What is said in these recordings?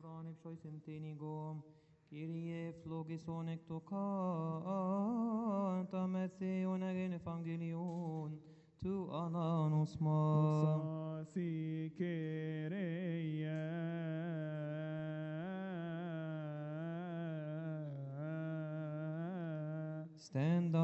Evranip Shoisentenigom, Kyrie Phlogisson Ectocata Metheon Again Evangelion, to Ananosma. Sasi Stand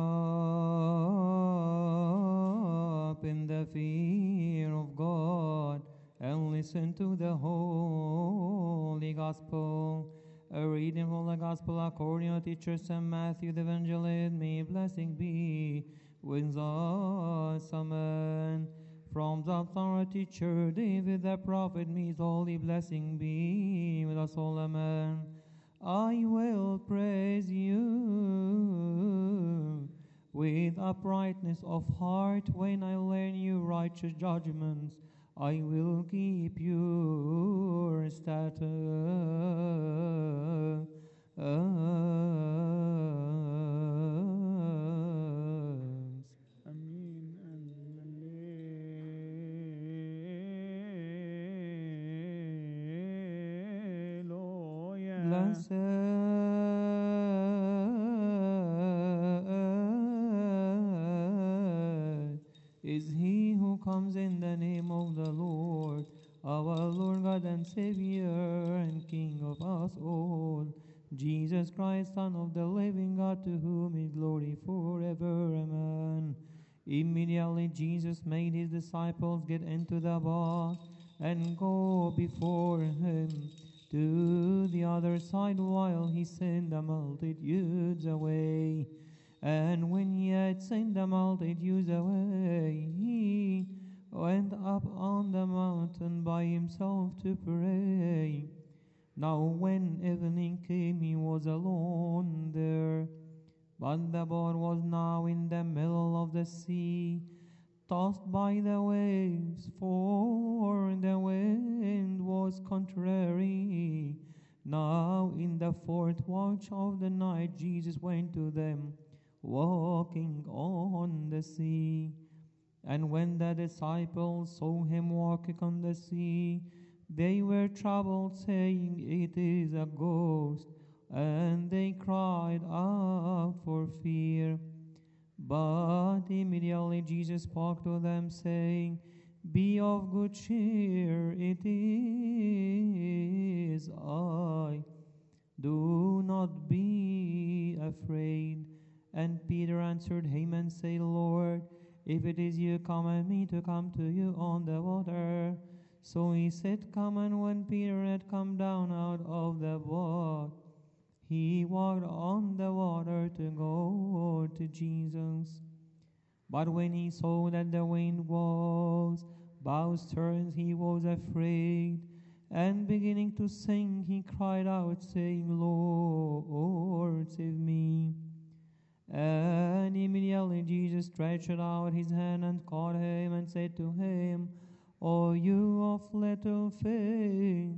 up in the fear of God and listen to the Holy Gospel. A reading from the Gospel according to teacher St. Matthew the Evangelist. May blessing be with us. Amen. From the Psalm teacher David the prophet, may his holy blessing be with us all. Amen. I will praise you with uprightness of heart when I learn your righteous judgments. I will keep your statutes. Blessed is he who comes in the name of the Lord, our Lord God and Savior and King of us all, Jesus Christ, Son of the living God, to whom is glory forever. Amen. Immediately Jesus made his disciples get into the boat and go before him to the other side while he sent the multitudes away. And when he had sent the multitudes away, he went up on the mountain by himself to pray. Now when evening came, he was alone there. But the boat was now in the middle of the sea, tossed by the waves, for the wind was contrary. Now in the fourth watch of the night, Jesus went to them, walking on the sea. And when the disciples saw him walking on the sea, they were troubled, saying, "It is a ghost," and they cried out for fear. But immediately Jesus spoke to them, saying, "Be of good cheer, it is I. Do not be afraid." And Peter answered him and said, "Lord, if it is you, command me to come to you on the water." So he said, "Come." And when Peter had come down out of the boat, he walked on the water to go to Jesus. But when he saw that the wind was boisterous, he was afraid, and beginning to sink, he cried out, saying, "Lord, save me." And immediately Jesus stretched out his hand and caught him and said to him, "O you of little faith,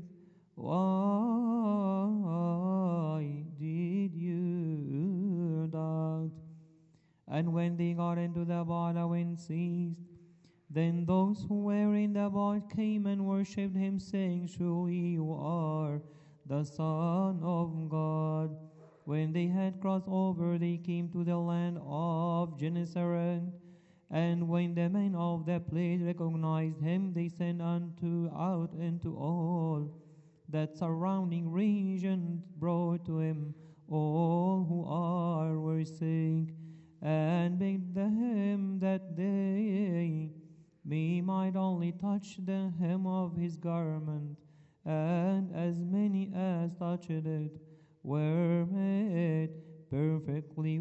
why did you doubt?" And when they got into the boat, the wind ceased. Then those who were in the boat came and worshipped him, saying, "Surely you are the Son of God." When they had crossed over, they came to the land of Gennesaret. And when the men of the place recognized him, they sent out into all that surrounding region, brought to him all who were sick, and begged them that they might only touch the hem of his garment. And as many as touched it were made perfectly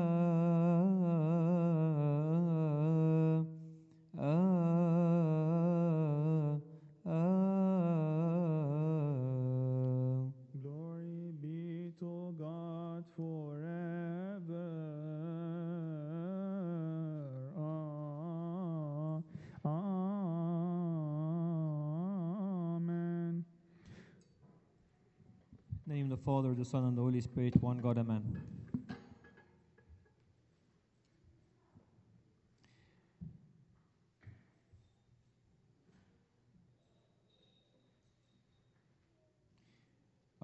well. Glory be to God forever. Amen. In the name of the Father, the Son, and the Holy Spirit, one God, amen.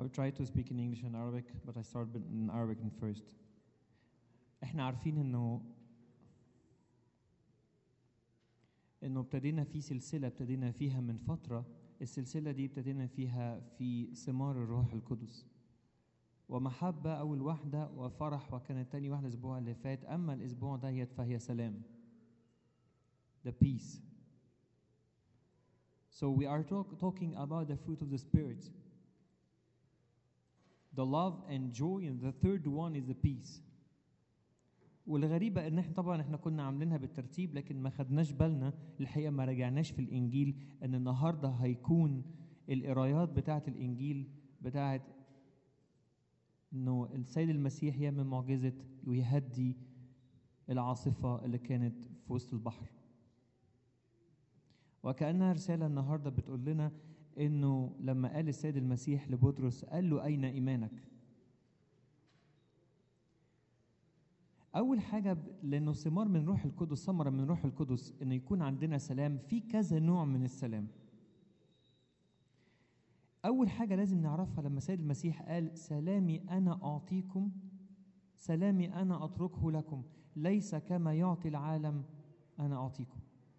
I will try to speak in English and Arabic, but I start in Arabic first. احنا عارفين انه ابتدينا في سلسلة ابتدينا فيها من فترة. السلسلة دي ابتدينا فيها في ثمار الروح القدس، ومحبة أول واحدة، وفرح، وكانت تاني واحدة الأسبوع اللي فات. أما الأسبوع ده فهي سلام. The peace. So we are talking about the fruit of the Spirit. The love and joy, and the third one is the peace. والغريبة ان احنا كنا عاملينها بالترتيب، لكن ما خدناش بالنا الحقيقة، ما رجعناش في الإنجيل ان النهاردة هيكون القرايات بتاعة الإنجيل بتاعة انه السيد المسيح يعمل معجزة ويهدي العاصفة اللي كانت في وسط البحر. وكأنها رسالة النهاردة بتقول لنا انه لما قال السيد المسيح لبطرس قال له أين إيمانك؟ أول حاجة لأنه ثمار من روح القدس، ثمرة من روح القدس، إنه يكون عندنا سلام. في كذا نوع من السلام. أول حاجة لازم نعرفها لما السيد المسيح قال سلامي أنا أعطيكم، سلامي أنا أتركه لكم، ليس كما يعطي العالم أنا أعطيكم.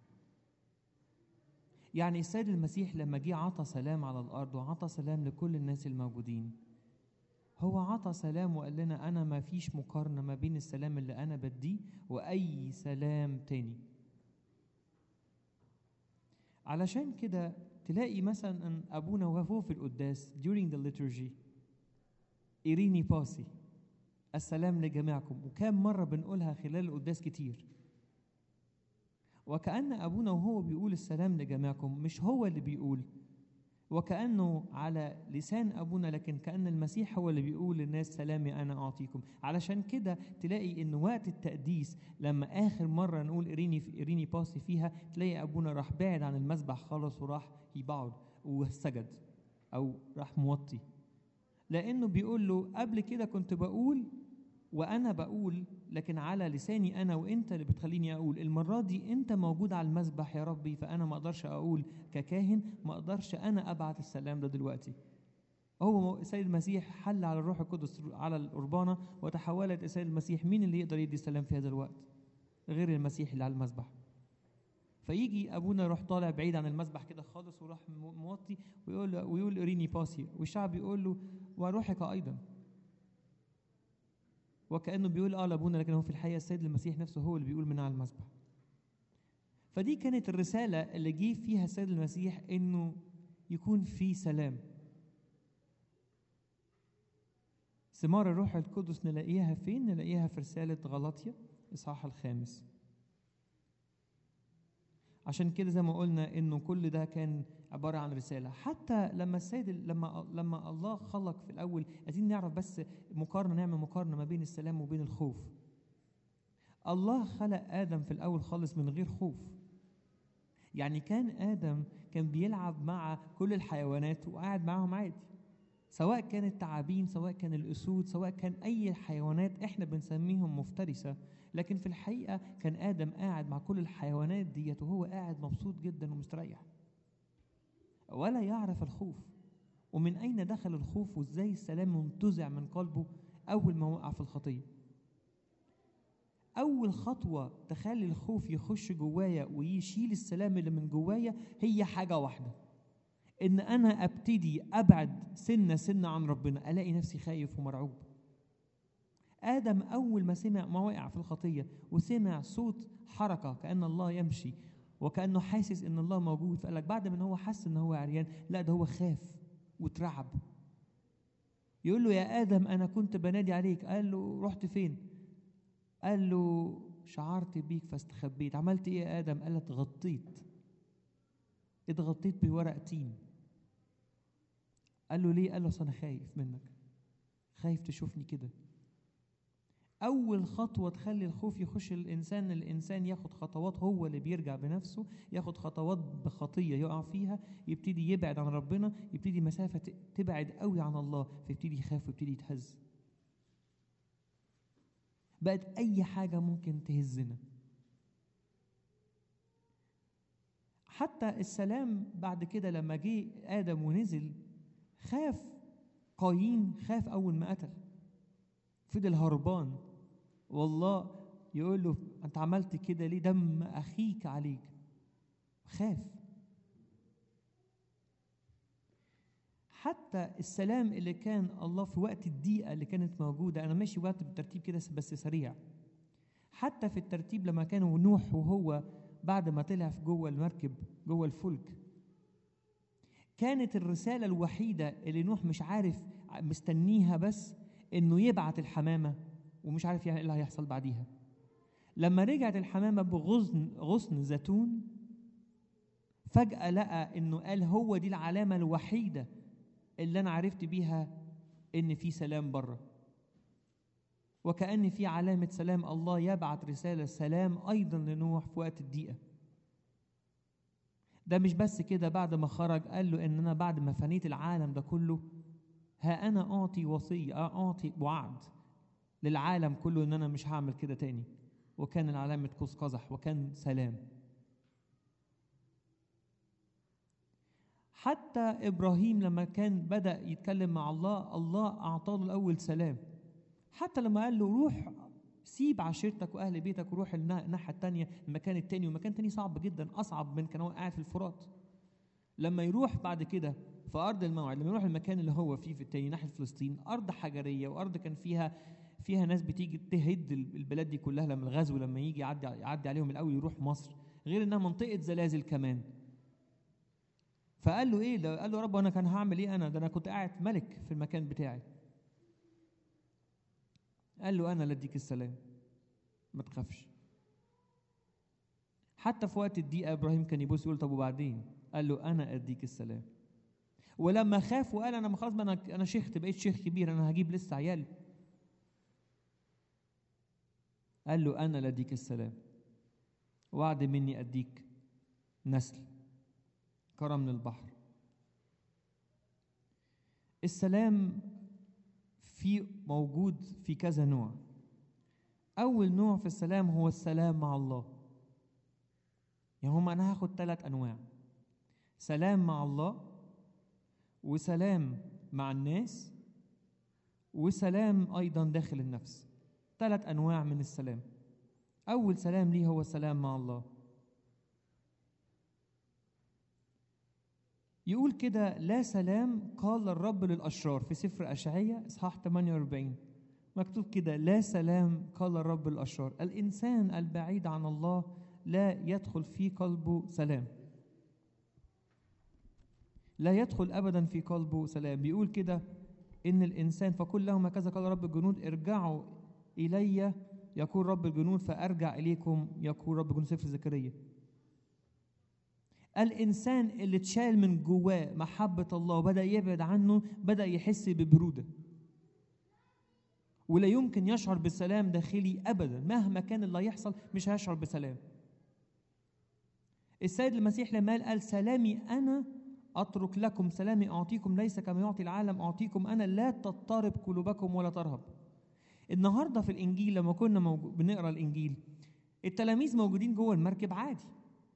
يعني السيد المسيح لما جه عطى سلام على الأرض وعطى سلام لكل الناس الموجودين، هو عطى سلام وقال لنا أنا ما فيش مقارنة ما بين السلام اللي أنا بديه وأي سلام تاني. علشان كده تلاقي مثلا أن أبونا وهو في القداس during the liturgy إيريني باسي، السلام لجميعكم، وكام مرة بنقولها خلال القداس كتير. وكأن أبونا وهو بيقول السلام لجميعكم مش هو اللي بيقول، وكأنه على لسان أبونا، لكن كأن المسيح هو اللي بيقول للناس سلامي أنا أعطيكم. علشان كده تلاقي إن وقت التقديس لما آخر مرة نقول إيريني باسي فيها، تلاقي أبونا راح بعد عن المسبح خالص وراح يبعد وسجد أو راح موطي، لأنه بيقول له قبل كده كنت بقول وأنا بقول، لكن على لساني أنا وإنت اللي بتخليني أقول. المرة دي أنت موجود على المسبح يا ربي، فأنا ما أقدرش أقول ككاهن، ما أقدرش أنا أبعت السلام ده دلوقتي. هو السيد المسيح حل على الروح القدس على القربانة وتحولت السيد المسيح. مين اللي يقدر يدي السلام في هذا الوقت غير المسيح اللي على المسبح؟ فيجي أبونا يروح طالع بعيد عن المسبح كده خالص وراح موطي ويقول إريني باسي، والشعب يقول له وروحك أيضا، وكأنه بيقول لأبونا، لكن هو في الحقيقة السيد المسيح نفسه هو اللي بيقول من على المسبح. فدي كانت الرسالة اللي جه فيها السيد المسيح، إنه يكون في سلام. ثمار الروح القدس نلاقيها فين؟ نلاقيها في رسالة غلاطيا إصحاح 5. عشان كده زي ما قلنا إنه كل ده كان عبارة عن رسالة. حتى لما السيد لما الله خلق في الأول، عايزين نعرف بس نعمل مقارنة ما بين السلام وبين الخوف. الله خلق آدم في الأول خالص من غير خوف. يعني كان آدم كان بيلعب مع كل الحيوانات وقاعد معهم عادي، سواء كانت تعابين، سواء كان الأسود، سواء كان أي حيوانات إحنا بنسميهم مفترسة، لكن في الحقيقة كان آدم قاعد مع كل الحيوانات ديت وهو قاعد مبسوط جدا ومستريح ولا يعرف الخوف. ومن أين دخل الخوف وإزاي السلام منتزع من قلبه أول ما وقع في الخطية؟ أول خطوة تخلي الخوف يخش جوايا ويشيل السلام اللي من جوايا هي حاجة واحدة، إن أنا أبتدي أبعد سنة عن ربنا، ألاقي نفسي خايف ومرعوب. آدم أول ما وقع في الخطية وسمع صوت حركة كأن الله يمشي وكأنه حاسس إن الله موجود، فقال لك بعد ما هو حس إن هو عريان، لا ده هو خاف وترعب. يقول له يا آدم أنا كنت بنادي عليك. قال له رحت فين؟ قال له شعرت بيك فاستخبيت. عملت إيه يا آدم؟ قال له اتغطيت بورق تين. قال له ليه؟ قال له أصل أنا خايف منك، خايف تشوفني كده. أول خطوة تخلي الخوف يخش الإنسان ياخد خطوات، هو اللي بيرجع بنفسه، ياخد خطوات بخطية يقع فيها، يبتدي يبعد عن ربنا، يبتدي مسافة تبعد قوي عن الله، فيبتدي يخاف ويبتدي يتهز. بقت أي حاجة ممكن تهزنا. حتى السلام بعد كده لما جه آدم ونزل خاف قايين خاف أول ما قتل، فضل هربان، والله يقول له أنت عملت كده ليه؟ دم أخيك عليك. خاف. حتى السلام اللي كان الله في وقت الضيقة اللي كانت موجودة، أنا ماشي وقت بالترتيب كده بس سريع. حتى في الترتيب لما كانوا نوح وهو بعد ما طلع في جوه المركب جوه الفلك، كانت الرسالة الوحيدة اللي نوح مش عارف مستنيها بس إنه يبعت الحمامة، ومش عارف ايه اللي هيحصل بعديها. لما رجعت الحمامة بغصن زيتون، فجأة لقى إنه قال هو دي العلامة الوحيدة اللي أنا عرفت بيها إن في سلام بره، وكأن في علامة سلام. الله يبعت رسالة سلام أيضا لنوح في وقت الضيقة. ده مش بس كده، بعد ما خرج قال له إن أنا بعد ما فنيت العالم ده كله، ها أنا أعطي وصية، أعطي وعد للعالم كله إن أنا مش هعمل كده تاني. وكان العلامة قوس قزح، وكان سلام. حتى إبراهيم لما كان بدأ يتكلم مع الله، الله أعطاه الأول سلام. حتى لما قال له روح سيب عشيرتك وأهل بيتك وروح الناحية التانية، المكان التاني، ومكان تاني صعب جدا، أصعب من كان هو قاعد في الفرات. لما يروح بعد كده في أرض الموعد، لما يروح المكان اللي هو فيه في التاني ناحية فلسطين، أرض حجرية وأرض كان فيها ناس بتيجي تهد البلاد دي كلها. لما الغزو لما يجي يعدي عليهم الأول يروح مصر، غير إنها منطقة زلازل كمان. فقال له إيه ده؟ قال له يا رب أنا كان هعمل إيه؟ ده أنا كنت قاعد ملك في المكان بتاعي. قال له أنا لديك السلام، ما تخافش. حتى في وقت الضيقة إبراهيم كان يبص يقول طب وبعدين؟ قال له أنا أديك السلام. ولما خاف وقال أنا خلاص، أنا شيخت، بقيت شيخ كبير، أنا هجيب لسه عيال، قال له أنا لديك السلام، وعد مني أديك نسل كرم البحر. السلام موجود في كذا نوع. أول نوع في السلام هو السلام مع الله. يعني أنا هاخد 3 أنواع: سلام مع الله، وسلام مع الناس، وسلام أيضا داخل النفس. 3 أنواع من السلام. أول سلام ليه هو السلام مع الله. يقول كده لا سلام قال الرب للأشرار في سفر أشعياء إصحاح 48، مكتوب كده لا سلام قال الرب للأشرار. الإنسان البعيد عن الله لا يدخل في قلبه سلام، لا يدخل أبدا في قلبه سلام. بيقول كده إن الإنسان فقل لهم هكذا قال رب الجنود ارجعوا إلي يقول رب الجنود فأرجع إليكم يقول رب الجنود. سفر زكريا. الإنسان اللي اتشال من جواه محبة الله وبدأ يبعد عنه، بدأ يحس ببرودة، ولا يمكن يشعر بسلام داخلي أبدا. مهما كان اللي يحصل مش هيشعر بسلام. السيد المسيح لما قال سلامي أنا أترك لكم، سلامي أعطيكم، ليس كما يعطي العالم أعطيكم أنا، لا تضطرب قلوبكم ولا ترهب. النهاردة في الإنجيل لما كنا بنقرأ الإنجيل، التلاميذ موجودين جوه المركب عادي،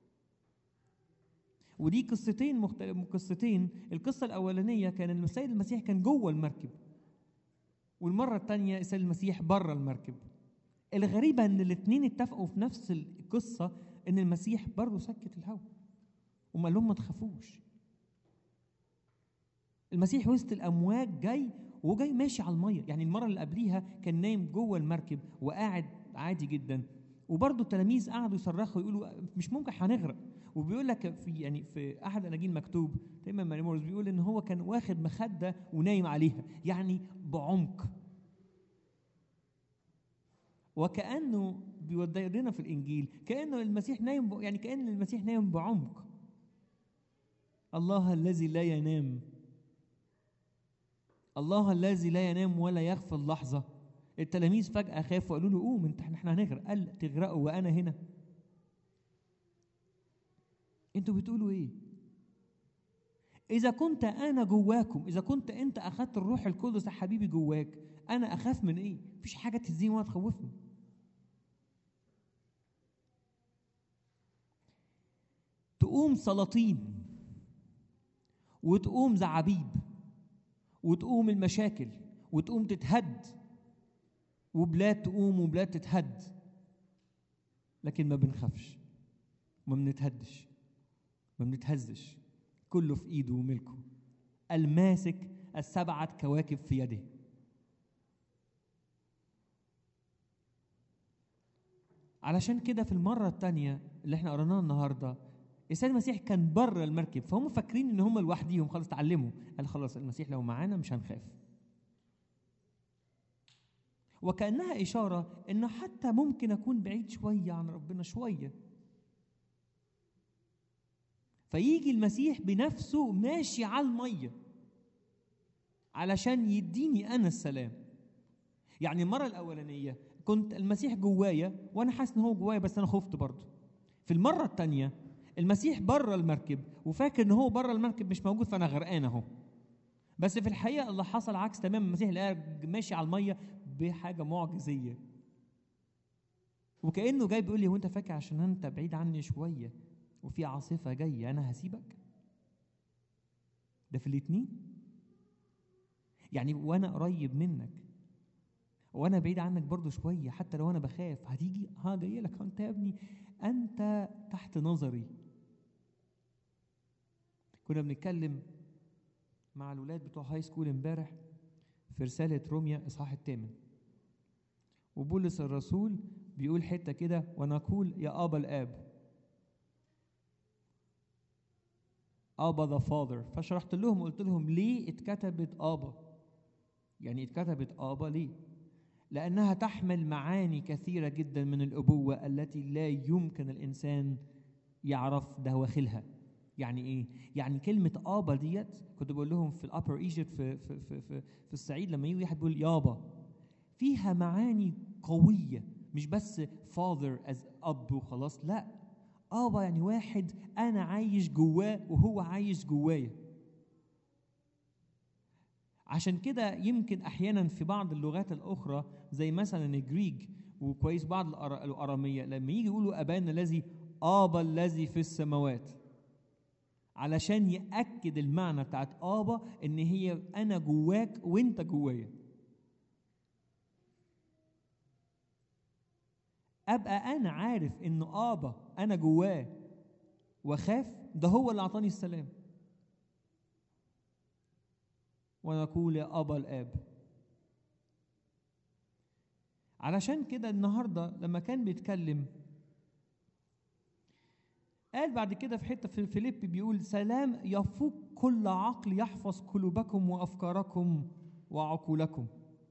ودي قصتين. القصة الأولانية كان السيد المسيح كان جوه المركب، والمرة الثانية السيد المسيح بره المركب. الغريبة إن الاثنين اتفقوا في نفس القصة إن المسيح برضه سكت الهواء وما لهم ما تخافوش. المسيح وسط الأمواج جاي ماشي على المية. يعني المرة اللي قبليها كان نايم جوه المركب وقاعد عادي جدا، وبرضه التلاميذ قعدوا يصرخوا يقولوا مش ممكن هنغرق. وبيقول لك في احد الاناجيل مكتوب دايما ماريمورس بيقول ان هو كان واخد مخده ونايم عليها، يعني بعمق، وكانه بيودينا في الانجيل كانه المسيح نايم، يعني كان المسيح نايم بعمق. الله الذي لا ينام، الله الذي لا ينام ولا يغفل لحظه. التلاميذ فجاه خافوا وقالوا له قوم احنا هنغرق. قال تغرقوا وانا هنا؟ انتوا بتقولوا ايه؟ اذا كنت انا جواكم، اذا كنت انت اخذت الروح القدس يا حبيبي جواك، انا اخاف من ايه؟ مفيش حاجه تهزيني ولا تخوفني. تقوم سلاطين وتقوم زعابيب وتقوم المشاكل وتقوم تتهد، وبلاد تقوم وبلاد تتهد، لكن ما بنخافش، ما بنتهدش، ما بنتهزش. كله في ايده وملكه، الماسك السبعة كواكب في يده. علشان كده في المرة الثانية اللي احنا قرأناها النهاردة، السيد المسيح كان بره المركب، فهم فاكرين ان هم لوحديهم، خلاص اتعلموا، قال خلاص المسيح لو معانا مش هنخاف. وكأنها إشارة إن حتى ممكن أكون بعيد شوية عن ربنا شوية، فيجي المسيح بنفسه ماشي على المية علشان يديني أنا السلام. يعني المرة الأولانية كنت المسيح جوايا وأنا حاسس إن هو جوايا، بس أنا خفت برضه. في المرة الثانية المسيح بره المركب وفاكر إن هو بره المركب مش موجود، فأنا غرقان أهو. بس في الحقيقة اللي حصل عكس تمام، المسيح لقى ماشي على المية بحاجة معجزية، وكأنه جاي بيقول لي: وانت فاكر عشان انت بعيد عني شوية وفي عاصفة جاية انا هسيبك؟ ده في الاتنين، يعني وانا قريب منك وانا بعيد عنك برضو شوية، حتى لو انا بخاف هتيجي جاي لك انت يا ابني، انت تحت نظري. كنا بنتكلم مع الولاد بتوع هاي سكول امبارح في رسالة روميا اصحاح 8، وبولس الرسول بيقول حتة كده: ونقول يا أبا الآب، أبا ذا فاذر. فشرحت لهم قلت لهم ليه اتكتبت أبا، يعني اتكتبت أبا ليه؟ لأنها تحمل معاني كثيرة جدا من الأبوة التي لا يمكن الإنسان يعرف دواخلها. يعني إيه؟ يعني كلمة أبا ديت كنت بقول لهم في الأبر إيجيبت في الصعيد، لما يجي واحد بيقول يابا فيها معاني قوية، مش بس father as أب وخلاص، لا، أبا يعني واحد أنا عايش جواه وهو عايش جوايا. عشان كده يمكن أحيانا في بعض اللغات الأخرى زي مثلا الجريك وكويس بعض الأرامية، لما يجي يقولوا أبانا الذي، أبا الذي في السماوات، علشان يأكد المعنى بتاعت أبا إن هي أنا جواك وإنت جوايا. أبقى أنا عارف إن أبا أنا جواه وخاف، ده هو اللي أعطاني السلام. ونقول يا أبا الآب. علشان كده النهاردة لما كان بيتكلم قال بعد كده في حتة في فيليب بيقول: سلام يفوق كل عقل يحفظ قلوبكم وأفكاركم وعقولكم.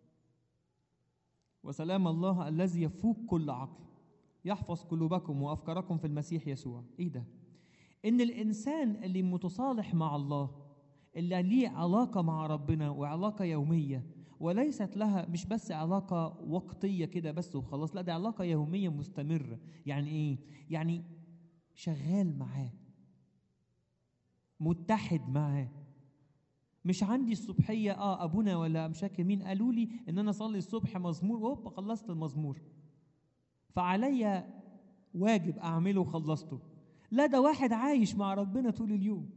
وسلام الله الذي يفوق كل عقل يحفظ قلوبكم وأفكاركم في المسيح يسوع. إيه ده؟ إن الإنسان اللي متصالح مع الله، اللي ليه علاقة مع ربنا وعلاقة يومية، وليست لها مش بس علاقة وقتية كده بس وخلاص، لا، دي علاقة يومية مستمرة. يعني إيه؟ يعني شغال معاه، متحد معاه. مش عندي الصبحية أبونا ولا مش فاكر مين قالوا لي إن أنا أصلي الصبح مزمور خلصت المزمور فعليا واجب أعمله وخلصته. لا، ده واحد عايش مع ربنا طول اليوم.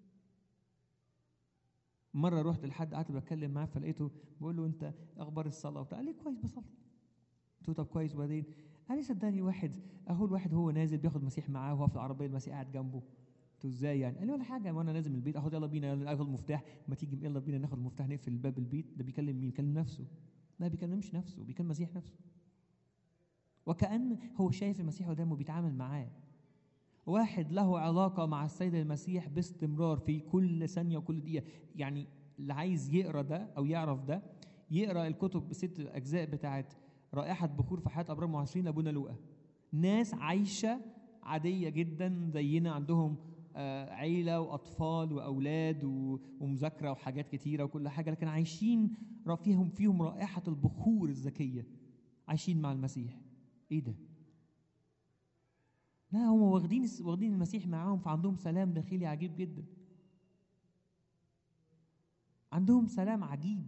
مرة رحت لحد قعدت بتكلم معاه فلقيته بقول له: أنت أخبار الصلاة وبتاع؟ قال لي: كويس بصلي. قلت له: طب كويس. وبعدين قال لي: صدقني واحد الواحد هو نازل بياخد مسيح معاه وهو في العربية المسيح قاعد جنبه. قلت له: ازاي يعني؟ قال لي: ولا حاجة، وانا نازل من البيت اخد يلا بينا اخد المفتاح، ما تيجي يلا بينا ناخد المفتاح نقفل باب البيت. ده بيكلم مين؟ بيكلم نفسه. ما بيكلمش نفسه، بيكلم مسيح نفسه. وكأن هو شايف المسيح قدامه بيتعامل معاه. واحد له علاقة مع السيد المسيح باستمرار في كل ثانية وكل دقيقة. يعني اللي عايز يقرأ ده أو يعرف ده يقرأ الكتب ب6 أجزاء بتاعت رائحة بخور في حياة أبرار معاصرين لأبونا لوقا. ناس عايشة عادية جدا زينا، عندهم عيلة وأطفال وأولاد ومذاكرة وحاجات كتيرة وكل حاجة، لكن عايشين فيهم رائحة البخور الزكية، عايشين مع المسيح. إيه ده؟ لا، هم واخدين المسيح معاهم، فعندهم سلام داخلي عجيب جدا. عندهم سلام عجيب.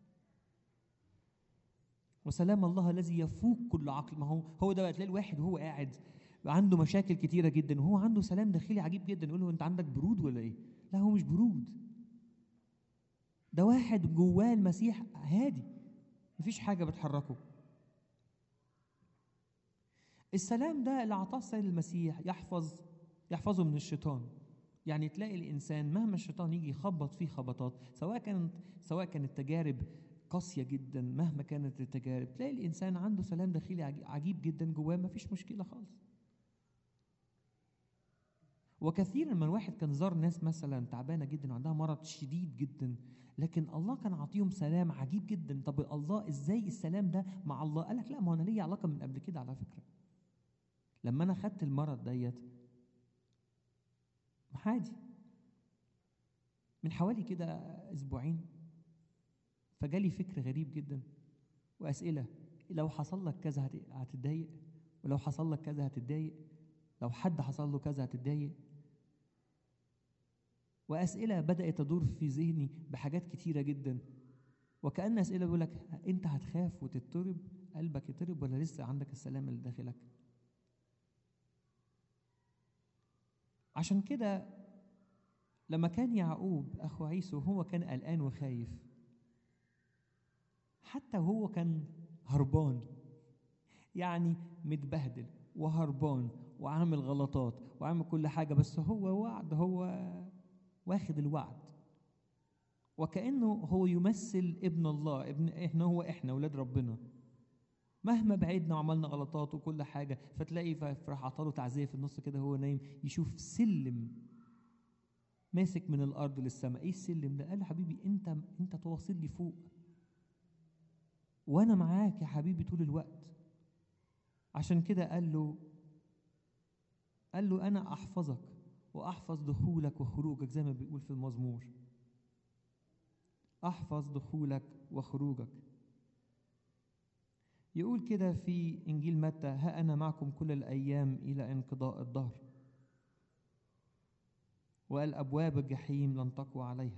وسلام الله الذي يفوق كل عقل. ما هو ده بقى، تلاقي الواحد وهو قاعد عنده مشاكل كتيرة جدا وهو عنده سلام داخلي عجيب جدا، يقول له: انت عندك برود ولا ايه؟ لا، هو مش برود، ده واحد جواه المسيح هادي، مفيش حاجة بتحركه. السلام ده اللي عطاه السيد المسيح يحفظه من الشيطان. يعني تلاقي الإنسان مهما الشيطان يجي يخبط فيه خبطات، سواء كانت تجارب قاسية جدا، مهما كانت التجارب، تلاقي الإنسان عنده سلام داخلي عجيب جدا جواه، مفيش مشكلة خالص. وكثيرا من واحد كان زار ناس مثلا تعبانة جدا وعندها مرض شديد جدا، لكن الله كان عطيهم سلام عجيب جدا. طب الله ازاي السلام ده مع الله؟ قال لك لا، ما انا ليا علاقة من قبل كده على فكرة. لما انا خدت المرض ديت عادي من حوالي كده اسبوعين، فجالي فكر غريب جدا واسئله. لو حصل لك كذا هتتضايق، ولو حصل لك كذا هتتضايق، لو حد حصل له كذا هتتضايق. واسئله بدات تدور في ذهني بحاجات كتيره جدا، وكأن اسئله بيقول لك انت هتخاف وتضطرب، قلبك يضطرب، ولا لسه عندك السلام اللي داخلك؟ عشان كده لما كان يعقوب اخو عيسو هو كان قلقان وخايف، حتى وهو كان هربان، يعني متبهدل وهربان وعامل غلطات وعامل كل حاجة، بس هو واخد الوعد، وكأنه هو يمثل ابن الله، احنا ولاد ربنا. مهما بعدنا وعملنا غلطات وكل حاجة، فتلاقي راح عطاله تعزية في النص كده هو نايم، يشوف سلم ماسك من الأرض للسماء. ايه السلم ده؟ قال له حبيبي انت تواصل لي فوق، وانا معاك يا حبيبي طول الوقت. عشان كده قال له انا احفظك واحفظ دخولك وخروجك، زي ما بيقول في المزمور، احفظ دخولك وخروجك. يقول كده في انجيل متى: ها انا معكم كل الايام الى انقضاء الدهر. وقال ابواب الجحيم لن تقوى عليها.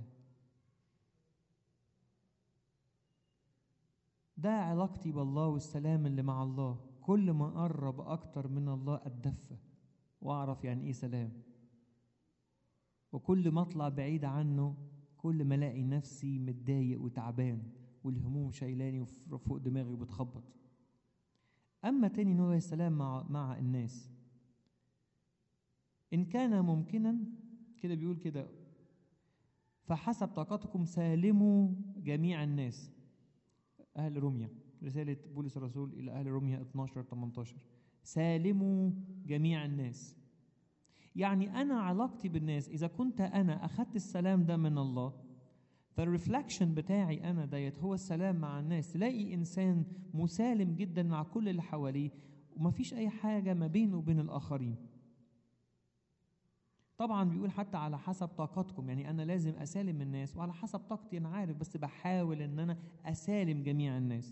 ده علاقتي بالله والسلام اللي مع الله. كل ما اقرب اكتر من الله اتدفى واعرف يعني ايه سلام، وكل ما اطلع بعيد عنه كل ما الاقي نفسي متضايق وتعبان والهموم شايلاني وفوق دماغي وبتخبط. اما تاني نوع السلام مع الناس، ان كان ممكنا، كده بيقول كده: فحسب طاقتكم سالموا جميع الناس. اهل روميا، رسالة بولس الرسول الى اهل روميا 12-18، سالموا جميع الناس. يعني أنا علاقتي بالناس إذا كنت أنا أخذت السلام ده من الله، فالرفلكشن بتاعي أنا ديت هو السلام مع الناس. تلاقي إنسان مسالم جدا مع كل اللي حواليه ومفيش أي حاجة ما بينه وبين الآخرين. طبعا بيقول حتى على حسب طاقتكم، يعني أنا لازم أسالم الناس وعلى حسب طاقتي، أنا عارف، بس بحاول أن أنا أسالم جميع الناس.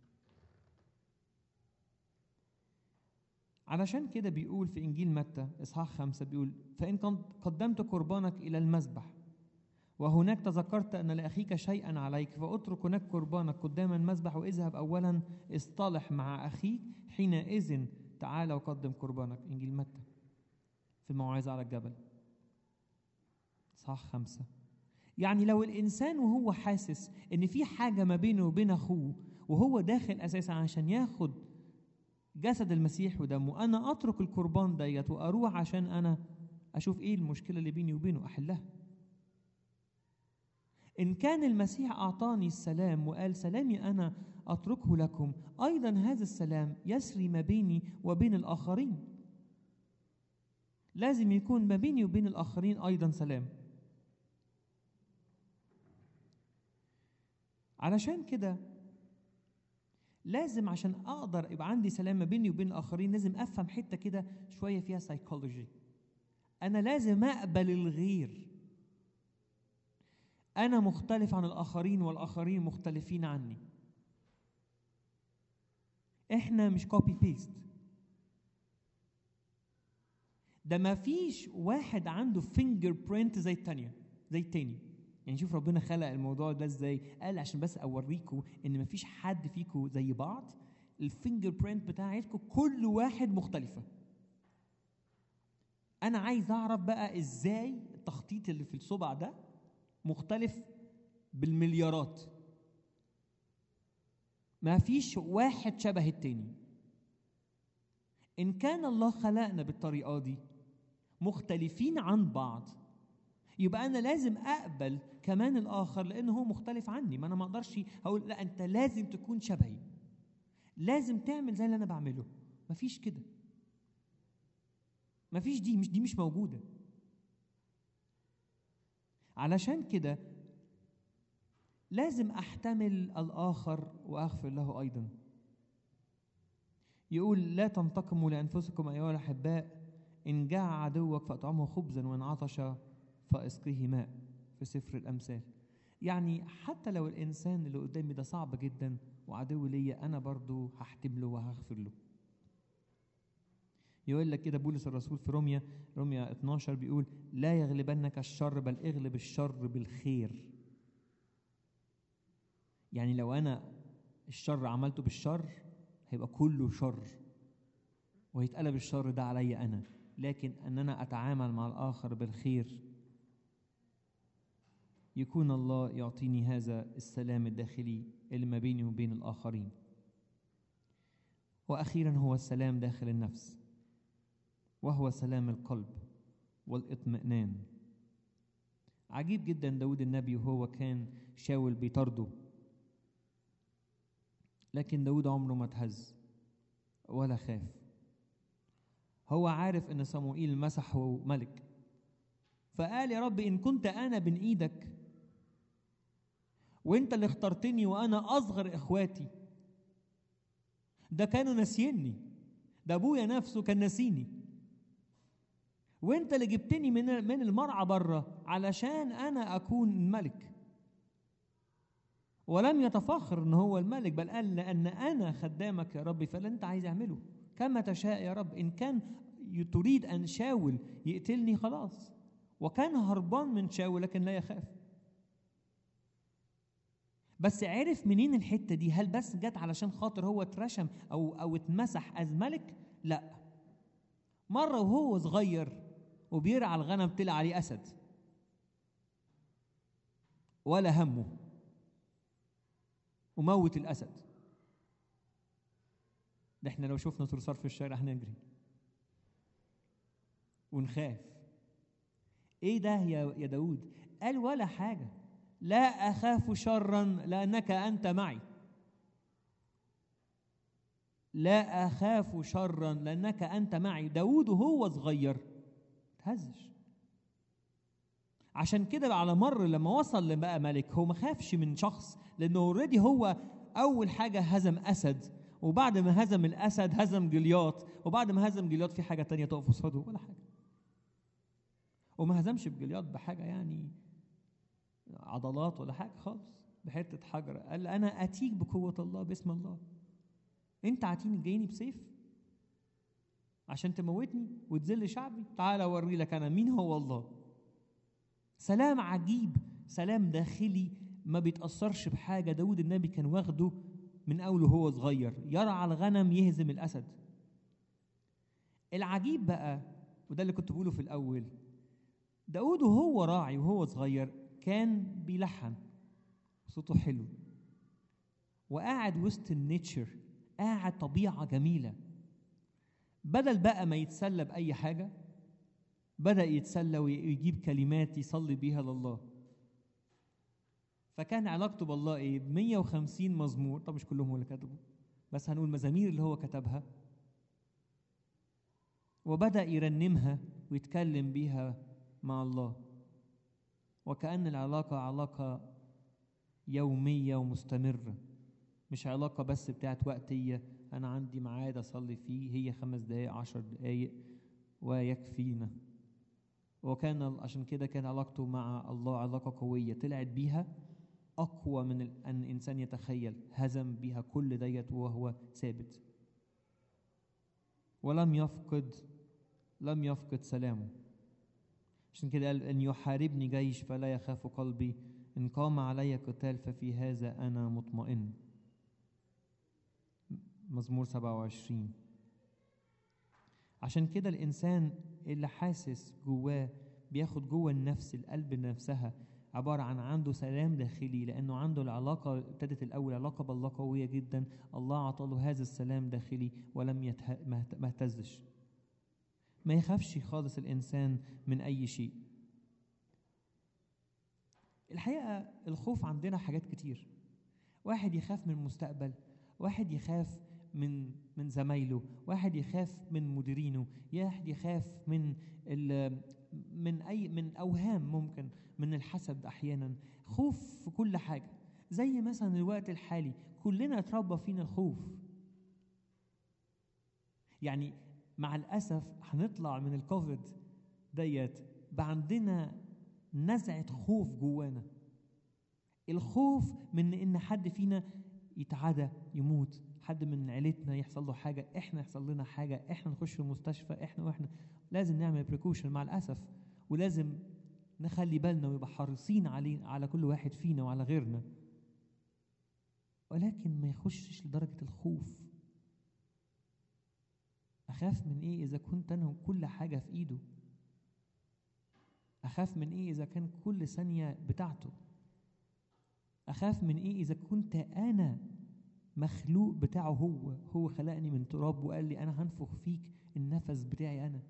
علشان كده بيقول في إنجيل متى إصحاح 5، بيقول: فإن قدمت قربانك إلى المذبح وهناك تذكرت أن لأخيك شيئا عليك، فأترك هناك قربانك قدام المذبح واذهب أولا اصطلح مع أخيك، حينئذ تعال وقدم قربانك. إنجيل متى في الموعظة على الجبل إصحاح 5. يعني لو الإنسان وهو حاسس إن في حاجة ما بينه وبين أخوه وهو داخل أساسا عشان ياخد جسد المسيح ودمه، أنا أترك القربان ديت وأروح عشان أنا أشوف إيه المشكلة اللي بيني وبينه أحلها. إن كان المسيح أعطاني السلام وقال سلامي أنا أتركه لكم، أيضا هذا السلام يسري ما بيني وبين الآخرين. لازم يكون ما بيني وبين الآخرين أيضا سلام. علشان كده لازم عشان أقدر يبقى عندي سلام ما بيني وبين الآخرين لازم أفهم حتة كده شوية فيها سايكولوجي. أنا لازم أقبل الغير. أنا مختلف عن الآخرين والآخرين مختلفين عني. إحنا مش كوبي بيست. ده ما فيش واحد عنده فينجر برينت زي التاني. يعني شوف ربنا خلق الموضوع ده ازاي. قال عشان بس اوريكم ان ما فيش حد فيكم زي بعض. الفينجر برينت بتاعتكم كل واحد مختلفة. انا عايز اعرف بقى ازاي التخطيط اللي في الصبع ده مختلف بالمليارات. ما فيش واحد شبه التاني. إن كان الله خلقنا بالطريقة دي مختلفين عن بعض، يبقى أنا لازم أقبل كمان الآخر لأنه هو مختلف عني. ما أنا ما أقدرش أقول لا أنت لازم تكون شبهي، لازم تعمل زي اللي أنا بعمله. مفيش كده، مفيش. دي مش موجودة. علشان كده لازم أحتمل الآخر وأغفر له أيضا. يقول لا تنتقموا لأنفسكم أيها الأحباء، إن جاع عدوك فأطعمه خبزا وإن عطش فأسقيه ماء، في سفر الأمثال. يعني حتى لو الإنسان اللي قدامي ده صعب جدا وعدو ليا، أنا برضو هحتمله وهغفر له. يقول لك كده بولس الرسول في روميا 12 بيقول لا يغلبنك الشر بل اغلب الشر بالخير. يعني لو أنا الشر عملته بالشر هيبقى كله شر وهيتقلب الشر ده عليا أنا، لكن أن أنا أتعامل مع الآخر بالخير يكون الله يعطيني هذا السلام الداخلي اللي ما بيني وبين الآخرين. وأخيرا هو السلام داخل النفس، وهو سلام القلب والاطمئنان. عجيب جدا داود النبي وهو كان شاول بيطرده، لكن داود عمره ما اتهز ولا خاف. هو عارف ان صموئيل مسحه ملك، فقال يا رب إن كنت أنا بين إيدك وإنت اللي اخترتني وأنا أصغر إخواتي، ده كانوا ناسيني، ده أبويا نفسه كان ناسيني، وإنت اللي جبتني من المرعى بره علشان أنا أكون الملك. ولم يتفاخر إن هو الملك، بل قال لأن أنا خدامك يا ربي فاللي أنت عايز أعمله كما تشاء يا رب. إن كان تريد أن شاول يقتلني خلاص. وكان هربان من شاول لكن لا يخاف. بس عرف منين الحتة دي؟ هل بس جت علشان خاطر هو اترشم أو اتمسح از ملك؟ لا، مرة وهو صغير وبيرعى الغنم طلع عليه أسد ولا همه وموت الأسد. ده احنا لو شفنا صرصار في الشارع هنجري ونخاف. ايه ده يا داود؟ قال ولا حاجة، لا أخاف شرا لأنك أنت معي. لا أخاف شرا لأنك أنت معي. داود وهو صغير تهزش. عشان كده على مر لما وصل لبقى ملك هو ما خافش من شخص، لأنه اوريدي هو أول حاجة هزم أسد، وبعد ما هزم الأسد هزم جليات، وبعد ما هزم جليات في حاجة تانية تقف قصاده؟ ولا حاجة. وما هزمش بجليات بحاجة يعني عضلات ولا حاجة خالص، بحتة حجر. قال أنا أتيك بقوة الله باسم الله. أنت عاتيني جايني بسيف عشان تموتني وتذل شعبي؟ تعال أوري لك أنا مين هو الله. سلام عجيب، سلام داخلي ما بيتأثرش بحاجة. داود النبي كان واخده من أوله هو صغير، يرعى الغنم يهزم الأسد. العجيب بقى، وده اللي كنت بقوله في الأول، داود وهو راعي وهو صغير كان بيلحن، صوته حلو، وقاعد وسط النيتشر، قاعد طبيعة جميلة. بدل بقى ما يتسلى بأي حاجة، بدأ يتسلى ويجيب كلمات يصلي بيها لله. فكان علاقته بالله ايه؟ 150 مزمور، طب مش كلهم هو اللي كتبه، بس هنقول مزامير اللي هو كتبها، وبدأ يرنمها ويتكلم بيها مع الله. وكأن العلاقة علاقة يومية ومستمرة، مش علاقة بس بتاعت وقتية، أنا عندي ميعاد أصلي فيه، هي 5 دقايق 10 دقايق ويكفينا. وكان عشان كده كان علاقته مع الله علاقة قوية، طلعت بيها أقوى من أن إنسان يتخيل، هزم بيها كل ديت وهو ثابت، ولم يفقد سلامه. عشان كده قال إن يحاربني جيش فلا يخاف قلبي، إن قام علي قتال ففي هذا أنا مطمئن. مزمور 27. عشان كده الإنسان اللي حاسس جواه بياخد جوه النفس، القلب نفسها عبارة عن عنده سلام داخلي، لأنه عنده العلاقة ابتدت الأول علاقة بالله قوية جدا. الله عطاله هذا السلام داخلي ولم ما اهتزش. ما يخافش خالص الإنسان من أي شيء. الحقيقة الخوف عندنا حاجات كتير. واحد يخاف من المستقبل، واحد يخاف من زمايله، واحد يخاف من مديرينه، واحد يخاف من أوهام، ممكن من الحسد أحيانا. خوف في كل حاجة. زي مثلا الوقت الحالي كلنا اتربى فينا الخوف. يعني مع الأسف هنطلع من الكوفيد ديت بقى عندنا نزعة خوف جوانا. الخوف من إن حد فينا يتعدى، يموت، حد من عيلتنا يحصل له حاجة، إحنا يحصل لنا حاجة، إحنا نخش في المستشفى، إحنا لازم نعمل بريكوشن مع الأسف، ولازم نخلي بالنا ويبقى حريصين على كل واحد فينا وعلى غيرنا. ولكن ما يخشش لدرجة الخوف. أخاف من إيه إذا كنت أنا كل حاجة في إيده؟ أخاف من إيه إذا كان كل ثانية بتاعته؟ أخاف من إيه إذا كنت أنا مخلوق بتاعه؟ هو خلقني من تراب وقال لي أنا هنفخ فيك النفس بتاعي أنا.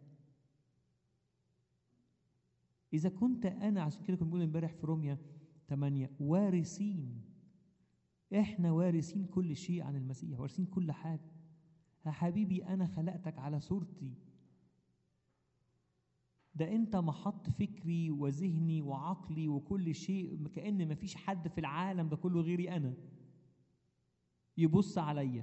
إذا كنت أنا، عشان كده كنا بنقول امبارح في روميا 8 وارثين. إحنا وارثين كل شيء عن المسيح، وارثين كل حاجة. يا حبيبي أنا خلقتك على صورتي، ده أنت محط فكري وذهني وعقلي وكل شيء، كأن مفيش حد في العالم ده كله غيري أنا يبص عليا.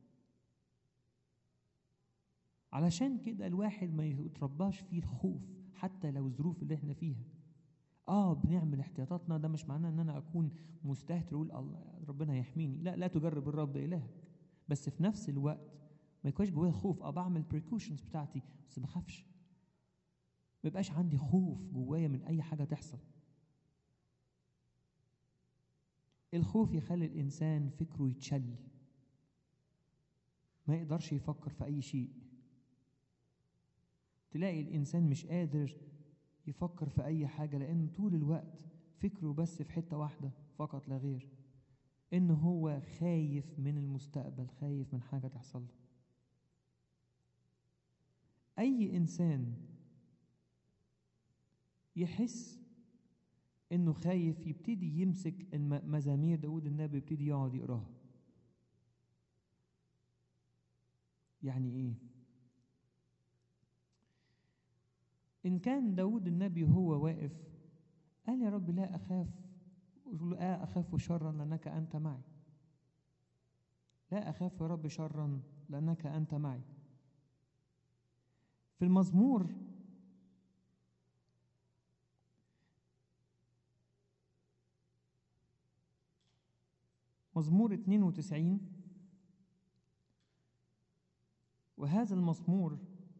علشان كده الواحد ما يترباش فيه الخوف حتى لو الظروف اللي احنا فيها. بنعمل احتياطاتنا، ده مش معناه ان انا اكون مستهتر واقول الله ربنا يحميني. لا تجرب الرب الهك، بس في نفس الوقت ما يكونش جوايا الخوف. بعمل بريكوشنز بتاعتي بس ما بخافش، ما يبقاش عندي خوف جوايا من اي حاجه تحصل. الخوف يخلي الانسان فكره يتشل، ما يقدرش يفكر في اي شيء. تلاقي الانسان مش قادر يفكر في اي حاجه، لان طول الوقت فكره بس في حته واحده فقط لا غير، ان هو خايف من المستقبل، خايف من حاجه تحصل له. اي انسان يحس انه خايف يبتدي يمسك مزامير داود النبي، يبتدي يقعد يقراها. يعني ايه؟ ان كان داود النبي هو واقف قال يا رب لا اخاف شرا لانك انت معي، لا اخاف يا رب شرا لانك انت معي. في المزمور مزمور 92، وهذا المزمور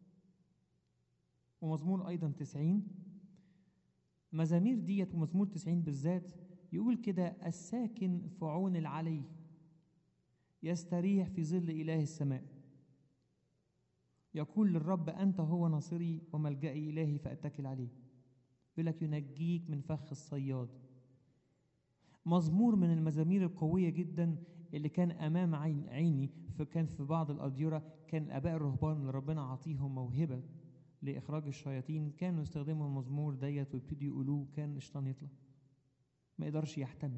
ومزمور أيضا 90، مزامير ديت ومزمور 90 بالذات يقول كده: الساكن في عون العلي يستريح في ظل إله السماء، يقول للرب أنت هو ناصري وملجئي إلهي فأتكل عليه. يقول لك ينجيك من فخ الصياد. مزمور من المزامير القوية جدا اللي كان أمام عيني، فكان في بعض الأديرة كان آباء الرهبان اللي ربنا عطيهم موهبة لإخراج الشياطين كانوا يستخدموا المزمور ديت ويبتدوا يقولوه، كان الشيطان يطلع ما يقدرش يحتمل.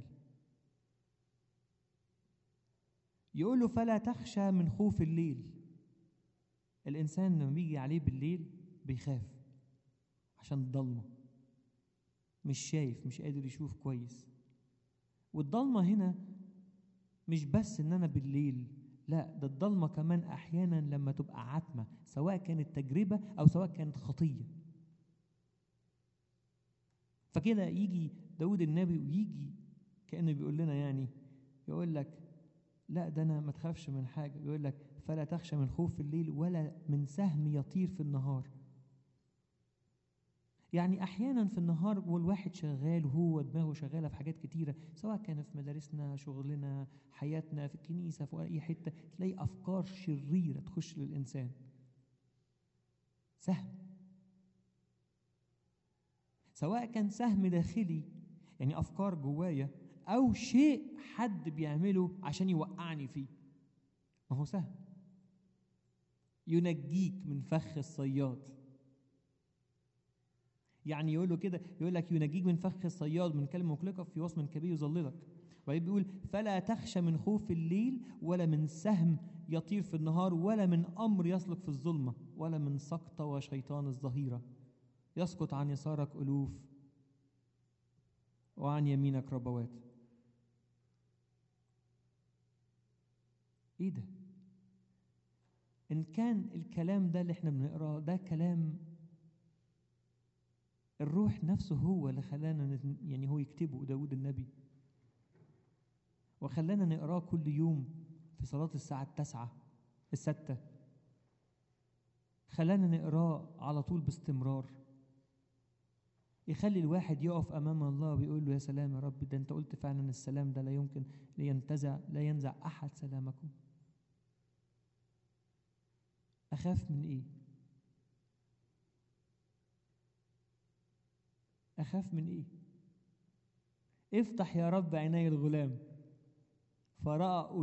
يقول له فلا تخشى من خوف الليل. الإنسان لما بيجي عليه بالليل بيخاف عشان الضلمة، مش شايف، مش قادر يشوف كويس. والضلمة هنا مش بس إن أنا بالليل، لا، ده الضلمة كمان أحيانا لما تبقى عتمة، سواء كانت تجربة أو سواء كانت خطية. فكده يجي داود النبي ويجي كأنه بيقول لنا، يعني يقول لك لا ده أنا ما تخافش من حاجة. يقول لك فلا تخشى من خوف الليل ولا من سهم يطير في النهار. يعني أحيانا في النهار والواحد شغال وهو دماغه شغالة في حاجات كتيرة، سواء كان في مدارسنا، شغلنا، حياتنا، في الكنيسة، في أي حتة، تلاقي أفكار شريرة تخش للإنسان. سهم، سواء كان سهم داخلي يعني أفكار جوايا أو شيء حد بيعمله عشان يوقعني فيه. ما هو سهل، ينجيك من فخ الصياد. يعني يقول له كده، يقول لك ينجيك من فخ الصياد، من كلمة مقلقة في وصم كبير يظللك. وبعدين بيقول فلا تخشى من خوف الليل، ولا من سهم يطير في النهار، ولا من أمر يسلك في الظلمة، ولا من سقطة وشيطان الظهيرة. يسقط عن يسارك ألوف وعن يمينك ربوات. ايه ده؟ ان كان الكلام ده اللي احنا بنقراه ده كلام الروح نفسه هو اللي خلانا يعني هو يكتبه داود النبي، وخلانا نقراه كل يوم في صلاة الساعة 9 6، خلانا نقراه على طول باستمرار، يخلي الواحد يقف أمام الله ويقول له يا سلام يا رب، ده أنت قلت فعلا السلام ده لا يمكن لا ينزع أحد سلامكم. أخاف من إيه؟ أخاف من إيه؟ افتح يا رب عيني الغلام فرأى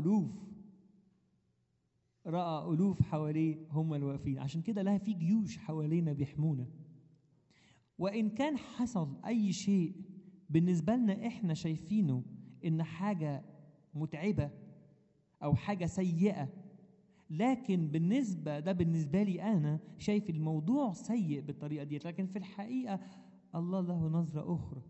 ألوف حواليه هم الواقفين. عشان كده لها في جيوش حوالينا بيحمونا. وإن كان حصل أي شيء بالنسبة لنا إحنا شايفينه إن حاجة متعبة أو حاجة سيئة، لكن بالنسبة لي أنا شايف الموضوع سيء بالطريقة دي، لكن في الحقيقة الله له نظرة أخرى،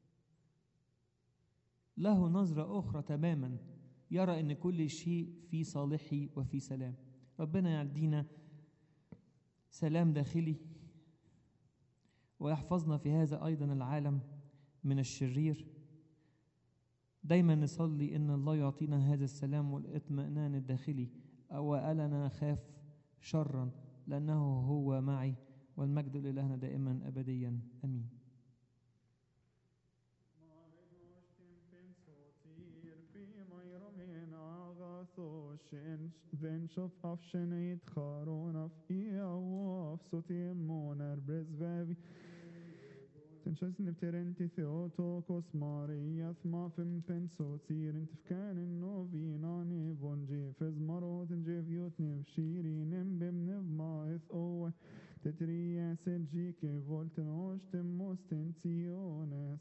له نظرة أخرى تماما، يرى أن كل شيء في صالحي وفي سلام. ربنا يعدينا سلام داخلي ويحفظنا في هذا أيضا العالم من الشرير. دايما نصلي أن الله يعطينا هذا السلام والاطمئنان الداخلي، وألا نخاف شرا لأنه هو معي، والمجد لإلهنا دائما أبديا آمين. Then shof afshenit charon af iaw af sotim moner brezvevi. Tenshas nipterenti theotokos marias mafim pensotir intifkan novinani vonji fez marot injeviot nivshiri nimbim nivmaith owe tetria seljike volten oshtem mostensiones.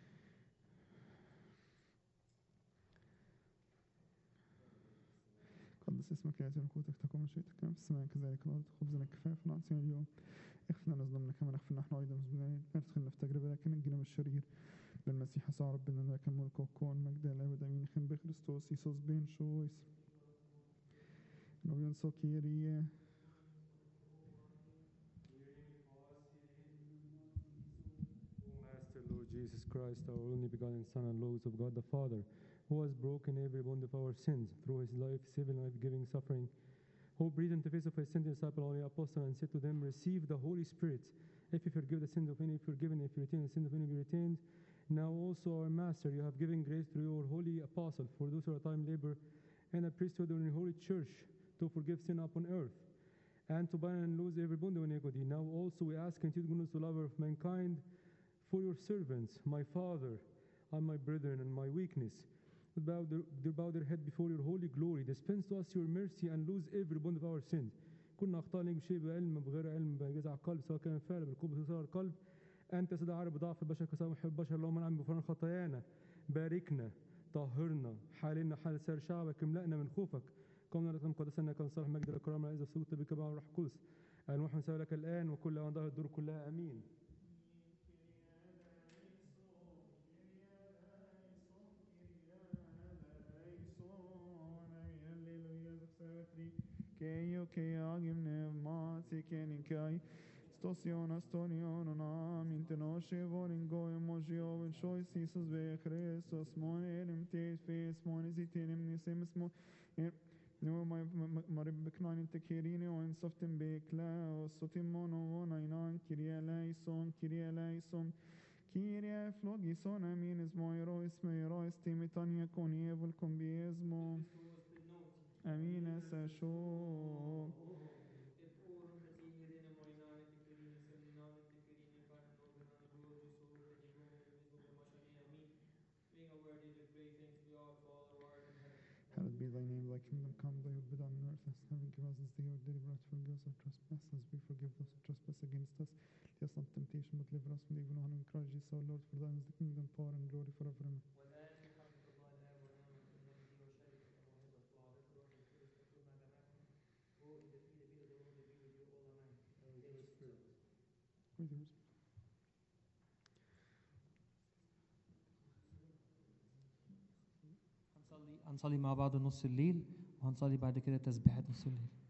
قدس اسمك يأتي ملكوتك تكن مشيئتك كما في السماء كذلك على الأرض. خبزنا كفاف نعطينا اليوم، اغفر لنا ذنوبنا كما نغفر نحن أيضا للمذنبين، لا تدخلنا في تجربة لكن نجينا من الشرير. بالمسيح يسوع ربنا لك الملك والقوة والمجد إلى الأبد آمين. خير بخريستوس يسوس بين شويس نبيون سوكيرية. Master Lord Jesus Christ, our only begotten Son and Lord of God the Father, who has broken every bond of our sins through his saving, life-giving suffering, who breathed into the face of his sent disciple, only apostle, and said to them, receive the Holy Spirit. If you forgive the sins of any, forgiven. If you retain the sins of any, be retained. Now also, our Master, you have given grace through your holy apostle for those who are time labor and a priesthood in your holy church to forgive sin upon earth and to bind and loose every bond of iniquity. Now also we ask continued goodness to lover of mankind for your servants, my Father, and my brethren, and my weakness, who bow their head before your holy glory. Dispense to us your mercy and lose every bond of our sins. كنا أخطأنا بشيء بعلم بغير علم بجزع قلب، سواء كان فعل بالقوة صار القلب. أنت سيد عارف بضعف البشر كسام محب البشر، اللهم نعم بغفران خطايانا. باركنا، طهرنا، حالنا حال سائر شعبك، املأنا من خوفك. قمنا لك مقدسا انك صالح مجد الكرامه العزه السلطه بك مع الروح القدس. المحمد سوى لك الان وكل اوان ظهر الدور كلها امين. Keio keagim nevmati kenikai stosyon astonion onam intenoshe vorin goyim mojio and choice Jesus ve Christos monerim tes fes monizitenim nisemis mo no my maribeknan intekerini o insoftim bekla o sotimon o nainan kiria laison Kyrie flogison amin ismoiro ismeiro stimitania conievel combiesmo Amin asasho Hallowed be thy name, thy kingdom come, thy will be done on earth as in heaven. Give us this day our daily bread, forgive us our trespasses, we forgive those who trespass against us. Lead us not into temptation, but deliver us from the evil one. In Christ Jesus our Lord, for thine is the kingdom, power, and glory forever. Amen. With yours. هنصلي مع بعض نص الليل وهنصلي بعد كده تسبيحة نص الليل.